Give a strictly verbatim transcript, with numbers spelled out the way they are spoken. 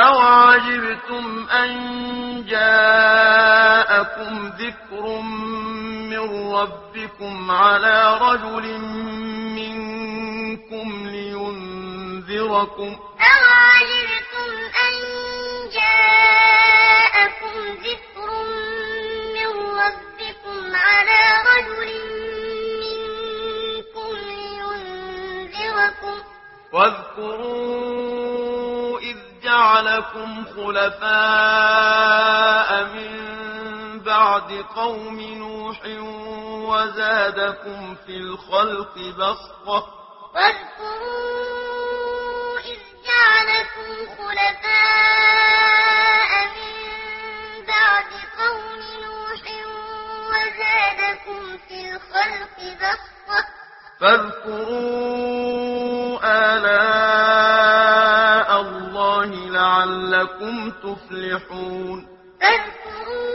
أَوَعَجِبْتُمْ أَن جَاءَكُمْ ذِكْرٌ مِّن رَّبِّكُمْ عَلَىٰ رَجُلٍ مِّنكُمْ لِيُنذِرَكُمْ ۚ أَوَعَجِبْتُمْ أَن جَاءَكُمْ ذِكْرٌ مِّن رَّبِّكُمْ عَلَىٰ رَجُلٍ مِّنكُمْ لِيُنذِرَكُمْ ۚ وَاذْكُرُوا إِذْ جَعَلَكُمْ خُلَفَاءَ مِن بَعْدِ قَوْمِ نُوحٍ وَزَادَكُمْ فِي الْخَلْقِ بَسْطَةً ۖ وَاذْكُرُوا إِذْ جَعَلَكُمْ خُلَفَاءَ مِن بَعْدِ قَوْمِ نُوحٍ وَزَادَكُمْ فِي الْخَلْقِ بَسْطَةً ۖ فاذكروا آلاء الله لعلكم تفلحون.